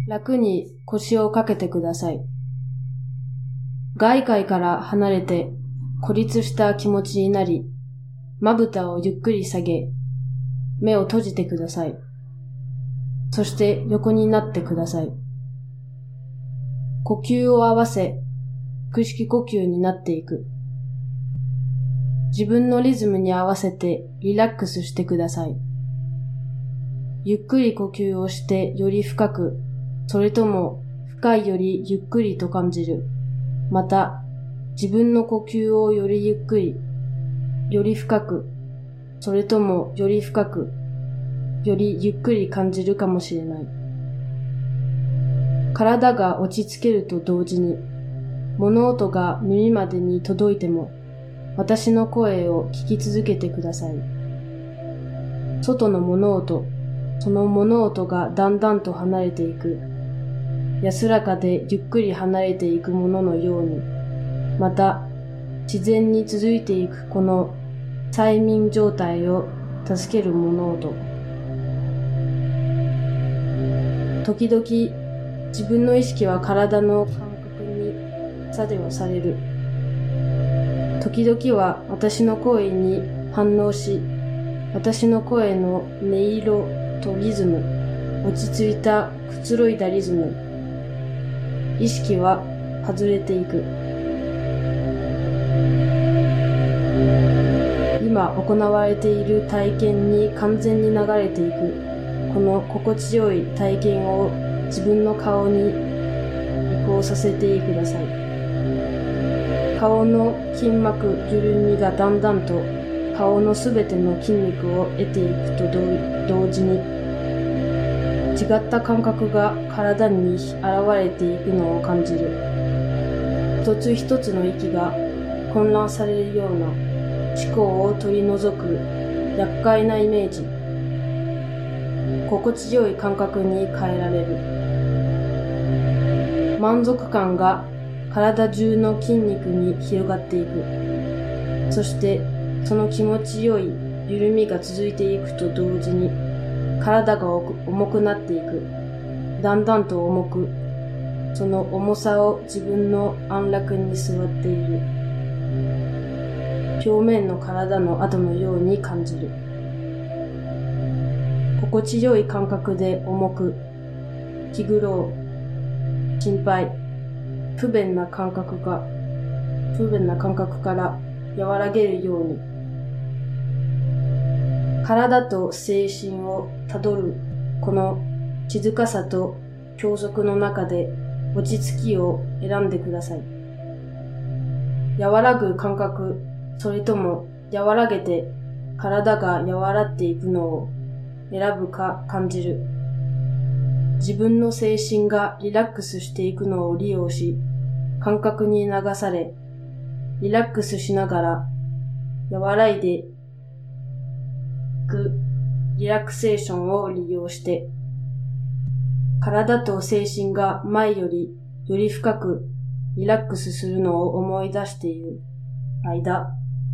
楽に腰をかけてください。外界から離れて孤立した気持ちになり、まぶたをゆっくり下げ、目を閉じてください。そして横になってください。呼吸を合わせ、腹式呼吸になっていく。自分のリズムに合わせてリラックスしてください。ゆっくり呼吸をしてより深く、それとも深いよりゆっくりと感じる。また、自分の呼吸をよりゆっくり、より深く、それともより深く、よりゆっくり感じるかもしれない。体が落ち着けると同時に、物音が耳までに届いても、私の声を聞き続けてください。外の物音、その物音がだんだんと離れていく。安らかでゆっくり離れていくもののように、また自然に続いていくこの催眠状態を助ける物音。時々自分の意識は体の感覚に作用される。時々は私の声に反応し、私の声の音色とリズム、落ち着いたくつろいだリズム、意識は外れていく。今行われている体験に完全に流れていく。この心地よい体験を自分の顔に移行させてください。顔の筋膜緩みがだんだんと顔のすべての筋肉を得ていくと同時に、違った感覚が体に現れていくのを感じる。一つ一つの息が混乱されるような思考を取り除く厄介なイメージ。心地よい感覚に変えられる。満足感が体中の筋肉に広がっていく。そしてその気持ちよい緩みが続いていくと同時に、体が重くなっていく。だんだんと重く、その重さを自分の安楽に座っている。表面の体の跡のように感じる。心地よい感覚で重く、気苦労、心配、不便な感覚から和らげるように、体と精神をたどるこの静かさと休息の中で落ち着きを選んでください。和らぐ感覚、それとも和らげて体が和らっていくのを選ぶか感じる。自分の精神がリラックスしていくのを利用し、感覚に流され、リラックスしながら和らいでいくリラクセーションを利用して、体と精神が前よりより深くリラックスするのを思い出している間、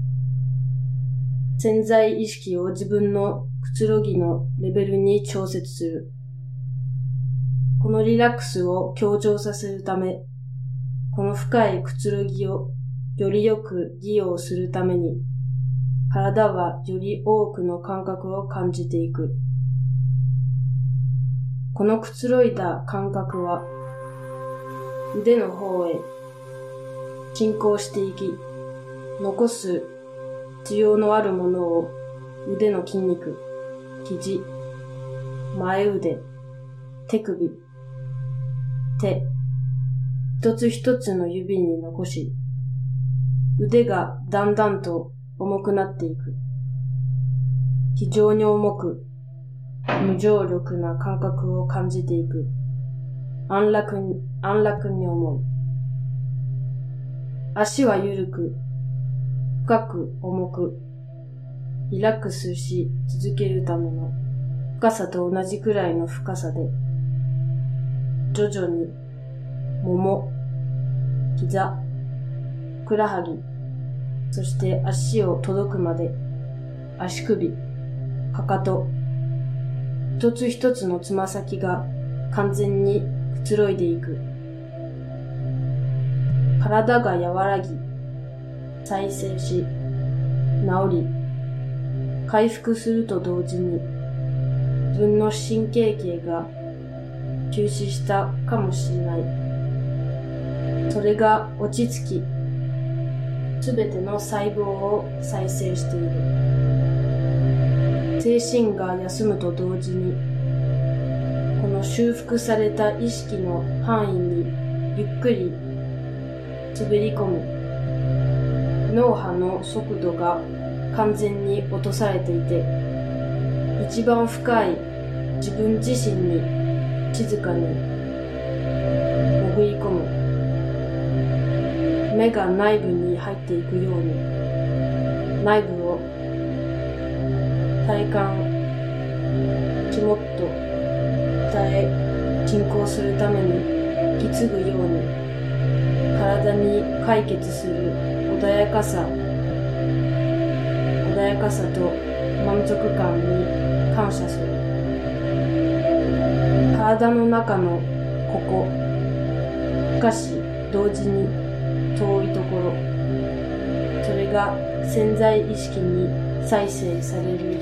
潜在意識を自分のくつろぎのレベルに調節する。このリラックスを強調させるため、この深いくつろぎをよりよく利用するために、体はより多くの感覚を感じていく。このくつろいだ感覚は、腕の方へ進行していき、残す必要のあるものを腕の筋肉、肘、前腕、手首、手、一つ一つの指に残し、腕がだんだんと重くなっていく。非常に重く、無重力な感覚を感じていく。安楽に思う。足は緩く、深く重く、リラックスし続けるための深さと同じくらいの深さで、徐々に、もも、膝、ふくらはぎ、そして足を届くまで、足首、かかと、一つ一つのつま先が完全にくつろいでいく。体が和らぎ、再生し、治り、回復すると同時に、自分の神経系が休止したかもしれない。それが落ち着き、すべての細胞を再生している。精神が休むと同時に、この修復された意識の範囲にゆっくり滑り込む。脳波の速度が完全に落とされていて、一番深い自分自身に静かに潜り込む。目が内部に入っていくように、内部を体感、肝っと鍛え、進行するために引き継ぐように、体に解決する穏やかさと満足感に感謝する。体の中のここ、しかし同時に遠いところ、それが潜在意識に再生される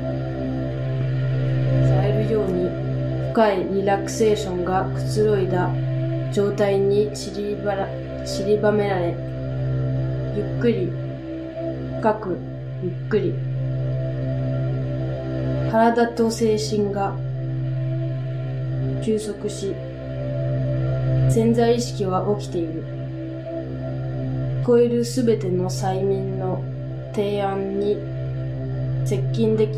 ように深いリラクセーションがくつろいだ状態に散りばめられ、ゆっくり、深く、ゆっくり、体と精神が休息し、潜在意識は起きている。聞こえるすべての催眠の提案に接近でき、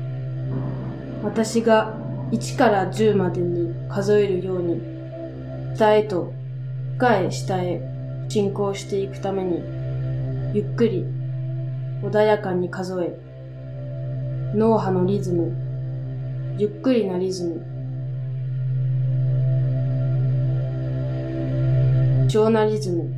私が1から10までに数えるように、下へと深い下へ進行していくために、ゆっくり穏やかに数え、脳波のリズム、ゆっくりなリズム、超なリズム、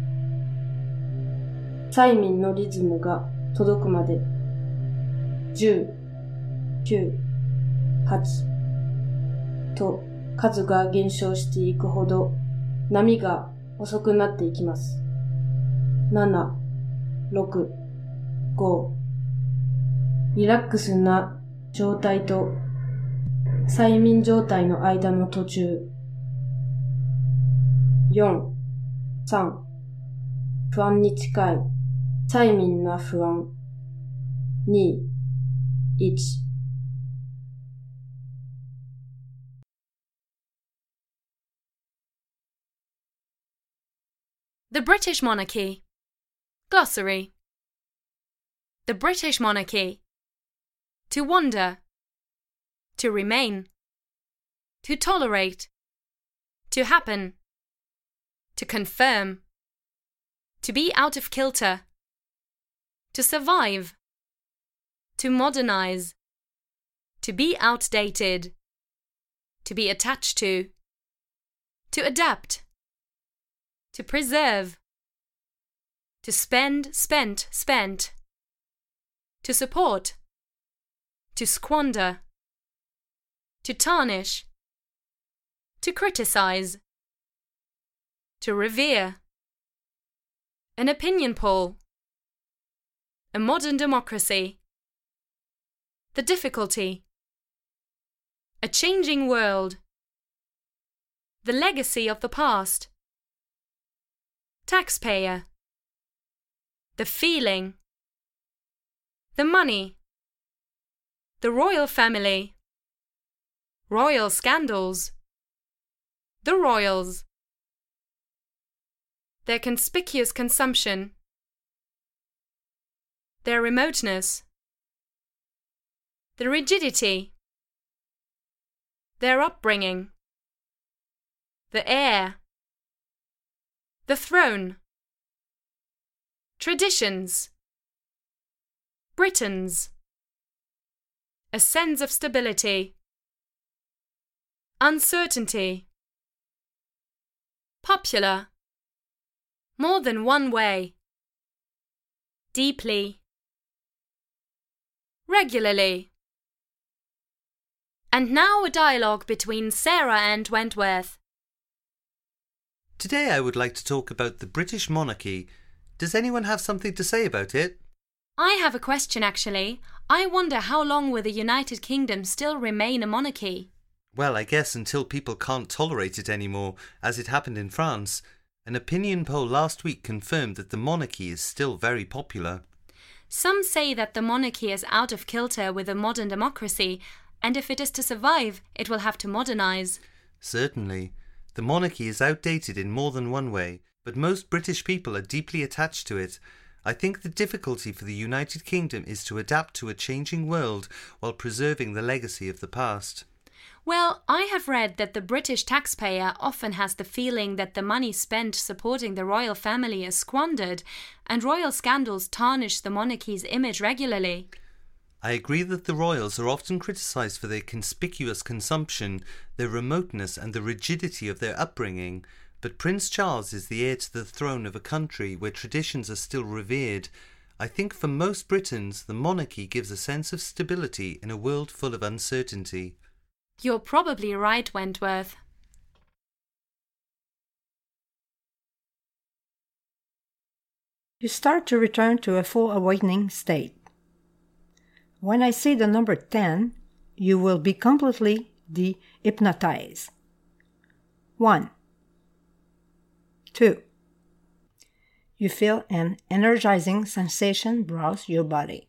催眠のリズムが届くまで、10、9、8と数が減少していくほど波が遅くなっていきます。7、6、5、リラックスな状態と催眠状態の間の途中。4、3、不安に近い催眠な不安。2、1。 The British Monarchy. Glossary. The British Monarchy. To wander. To remain. To tolerate. To happen. To confirm. To be out of kilter. To survive. To modernize. To be outdated. To be attached to. To adapt. To preserve. To spend, spent, spent. To support. To squander. To tarnish. To criticize. To revere. An opinion poll. A modern democracy. The difficulty. A changing world. The legacy of the past. Taxpayer. The feeling. The money. The royal family. Royal scandals. The royals. Their conspicuous consumption. Their remoteness. The rigidity. Their upbringing. The heir. The throne. Traditions. Britons. A sense of stability. Uncertainty. Popular. More than one way. Deeply. Regularly. And now a dialogue between Sarah and Wentworth. Today I would like to talk about the British monarchy. Does anyone have something to say about it? I have a question actually. I wonder how long will the United Kingdom still remain a monarchy? Well, I guess until people can't tolerate it anymore, as it happened in France. An opinion poll last week confirmed that the monarchy is still very popular. Some say that the monarchy is out of kilter with a modern democracy, and if it is to survive, it will have to modernise. Certainly. The monarchy is outdated in more than one way, but most British people are deeply attached to it. I think the difficulty for the United Kingdom is to adapt to a changing world while preserving the legacy of the past. Well, I have read that the British taxpayer often has the feeling that the money spent supporting the royal family is squandered, and royal scandals tarnish the monarchy's image regularly. I agree that the royals are often criticised for their conspicuous consumption, their remoteness and the rigidity of their upbringing, but Prince Charles is the heir to the throne of a country where traditions are still revered. I think for most Britons, the monarchy gives a sense of stability in a world full of uncertainty. You're probably right, Wentworth. You start to return to a full awakening state. When I say the number 10, you will be completely de-hypnotized. 1, 2. You feel an energizing sensation browse your body.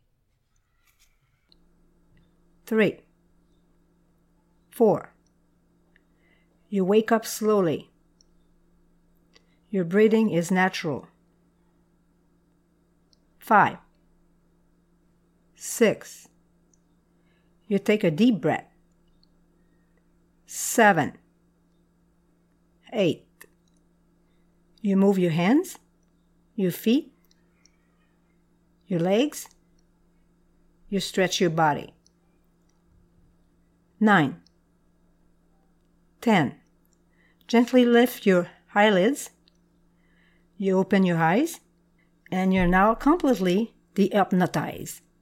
3, 4. You wake up slowly. Your breathing is natural. 5, 6. You take a deep breath. 7, 8. You move your hands, your feet, your legs. You stretch your body. 9, 10. Gently lift your eyelids. You open your eyes, and you're now completely de-hypnotized.